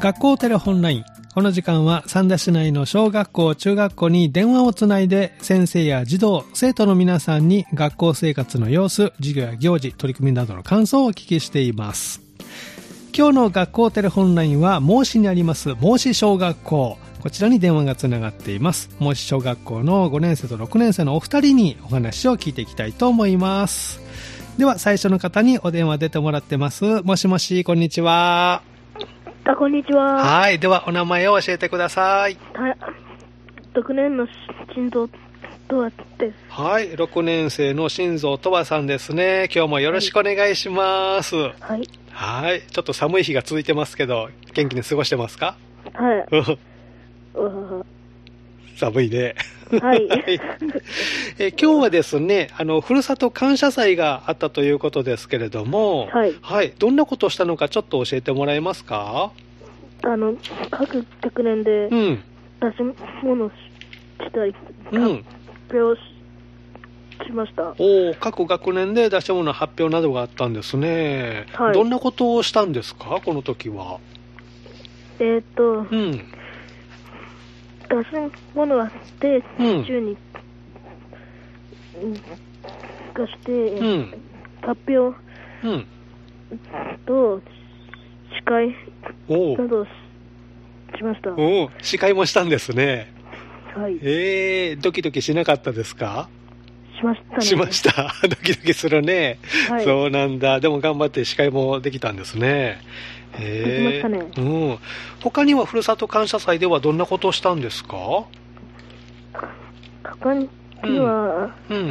学校テレホンライン。この時間は三田市内の小学校、中学校に電話をつないで先生や児童、生徒の皆さんに学校生活の様子、授業や行事、取り組みなどの感想をお聞きしています。今日の学校テレホンラインは孟子にあります孟子小学校。こちらに電話がつながっています。孟子小学校の5年生と6年生のお二人にお話を聞いていきたいと思います。では最初の方にお電話出てもらってます。もしもし、こんにちは。 こんにちは。 はい。ではお名前を教えてください。 6年の心臓とわです。 はい。6年生の心臓とわさんですね。今日もよろしくお願いします。 はい。 はい。ちょっと寒い日が続いてますけど、元気に過ごしてますか？ はい。 寒いね。 はい。 今日はですね、ふるさと感謝祭があったということですけれども、 はい。 はい。どんなことをしたのかちょっと教えてもらえますか？ 各学年で出し物したり、発表しました。 各学年で出し物発表などがあったんですね。 はい。 どんなことをしたんですか、この時は？ 出し物はして週に出して、発表と司会などしました。 司会もしたんですね。 はい。 ドキドキしなかったですか？ しましたね。 しました。ドキドキするね。 はい。 そうなんだ。でも頑張って司会もできたんですね。 できましたね。 他にはふるさと感謝祭ではどんなことをしたんですか？ 他には、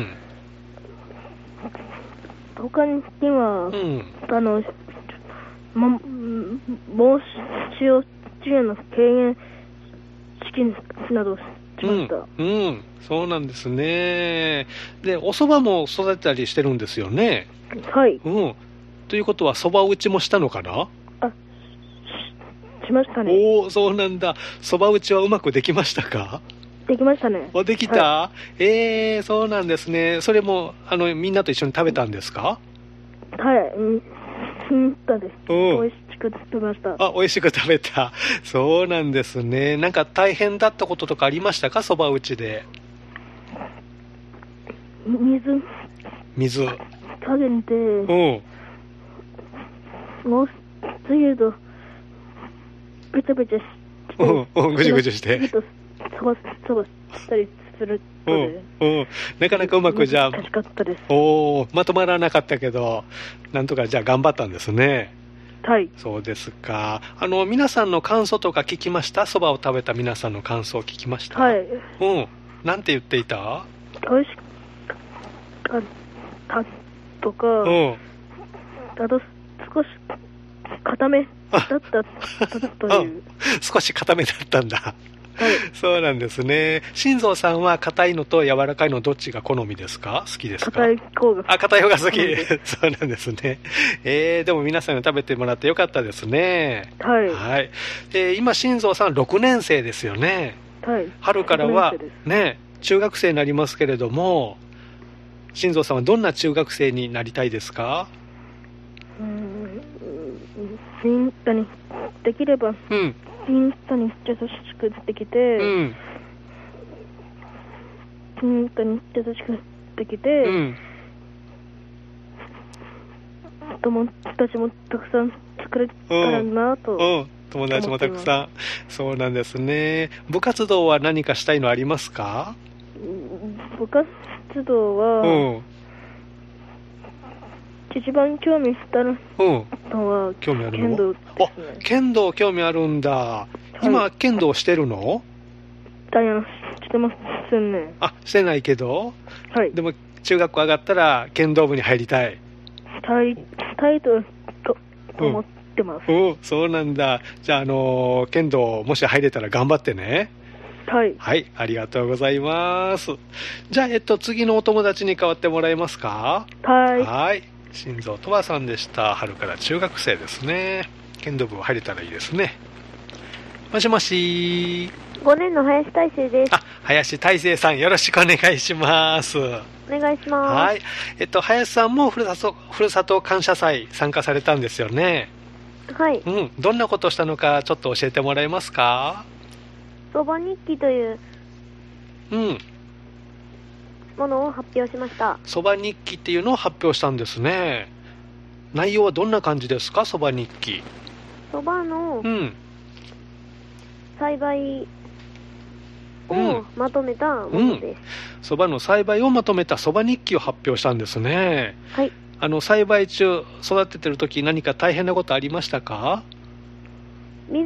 孟子幼稚園の経営式などしました。 そうなんですね。で、お蕎麦も育てたりしてるんですよね。 はい。 ということは蕎麦打ちもしたのかな？ しましたね。 そうなんだ。蕎麦打ちはうまくできましたか？ できましたね。 できた？ はい、 そうなんですね。それもみんなと一緒に食べたんですか？ はい、です。美味しく食べました。 美味しく食べた。そうなんですね。なんか大変だったこととかありましたか、蕎麦打ちで？水加減で、もうつゆとべちゃべちゃして、 ぐじゅぐじゅしてそばしたりするので、なかなかうまくじゃあ難しかったです。 まとまらなかったけど、なんとかじゃあ頑張ったんですね。 はい。 そうですか。皆さんの感想とか聞きました？蕎麦を食べた皆さんの感想を聞きました？ はい。 なんて言っていた？ 美味しかったとか、あと少し固めだったという。 少し固めだったんだ。 はい。 そうなんですね。心臓さんは硬いのと柔らかいのどっちが好みですか？好きですか？ 硬い方が。 硬い方が好き。そうなんですね。でも皆さんに食べてもらってよかったですね。 はい。 はい。今心臓さん6年生ですよね。 はい。 春からはね、中学生になりますけれども、心臓さんはどんな中学生になりたいですか？ みんなにできれば、みんなに優しくできて、みんなに優しくできて、友達もたくさん作れたらなと。 友達もたくさん。そうなんですね。部活動は何かしたいのありますか？ 部活動は、一番興味したのは剣道ですね。 剣道興味あるんだ。今剣道してるの？ してませんね。 してないけど、 はい。 でも中学校上がったら剣道部に入りたい。 たいと思ってます。 そうなんだ。じゃあ剣道もし入れたら頑張ってね。 はい。 はい、ありがとうございます。じゃあ次のお友達に代わってもらえますか？はい。心臓とわさんでした。春から中学生ですね。剣道部入れたらいいですね。もしもし。 5年の林大成です。 林大成さん、よろしくお願いします。 お願いします。 はい。林さんもふるさと感謝祭参加されたんですよね。 はい。 どんなことをしたのかちょっと教えてもらえますか？ そば日記というものを発表しました。 そば日記っていうのを発表したんですね。内容はどんな感じですか、そば日記。 そばの栽培をまとめたものです。 そばの栽培をまとめたそば日記を発表したんですね。 はい。 栽培中、育ててる時何か大変なことありましたか？ 天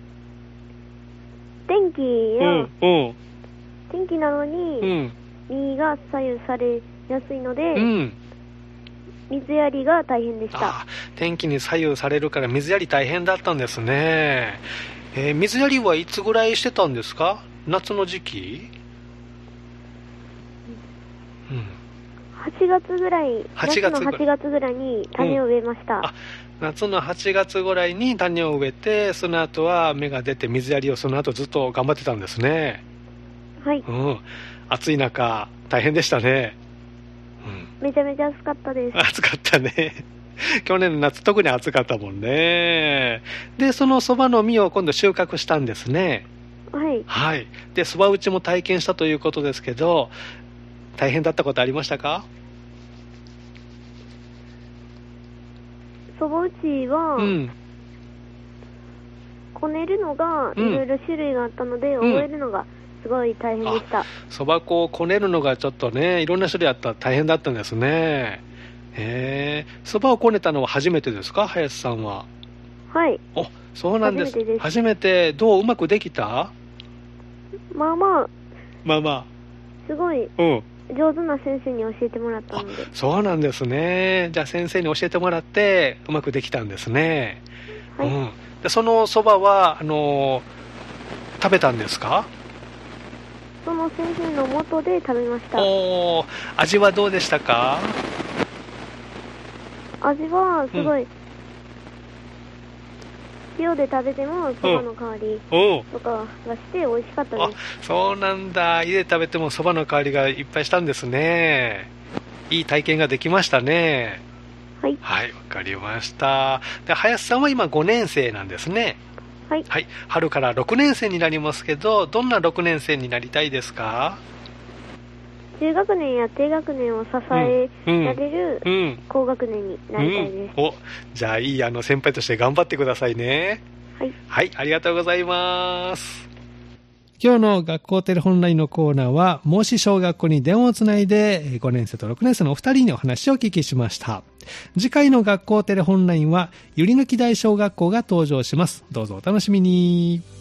気なのに、実が左右されやすいので、水やりが大変でした。 天気に左右されるから水やり大変だったんですね。水やりはいつぐらいしてたんですか？夏の時期 ？8月ぐらい、夏の8月ぐらいに種を植えました。 夏の8月ぐらいに種を植えて、その後は芽が出て水やりをその後ずっと頑張ってたんですね。 はい。 暑い中大変でしたね。 めちゃめちゃ暑かったです。 暑かったね。去年の夏特に暑かったもんね。で、そのそばの実を今度収穫したんですね。 はい。 はい。で、そば打ちも体験したということですけど、大変だったことありましたか？ そば打ちは、こねるのがいろいろ種類があったので、覚えるのがすごい大変でした。 そば粉をこねるのがちょっとね、いろんな種類あったら大変だったんですね。そばをこねたのは初めてですか、林さんは？ はい。 そうなんです。 初めてです。 初めて。どう、うまくできた？ まあまあ。 すごい上手な先生に教えてもらったので。 そうなんですね。じゃあ先生に教えてもらってうまくできたんですね。 はい。 でそのそばは食べたんですか？ その先生の元で食べました。 味はどうでしたか？ 味はすごい、塩で食べてもそばの香りとかがして美味しかったです。 そうなんだ。家で食べてもそばの香りがいっぱいしたんですね。いい体験ができましたね。 はい。 はい、わかりました。で、林さんは今5年生なんですね。 はい。 はい。春から6年生になりますけど、どんな6年生になりたいですか？ 中学年や低学年を支えられる高学年になりたいです。 じゃあいい先輩として頑張ってくださいね。 はい。 はい、ありがとうございます。 今日の学校テレホンラインのコーナーは、孟子小学校に電話をつないで5年生と6年生のお二人にお話をお聞きしました。次回の学校テレホンラインは、ゆりぬき大小学校が登場します。どうぞお楽しみに。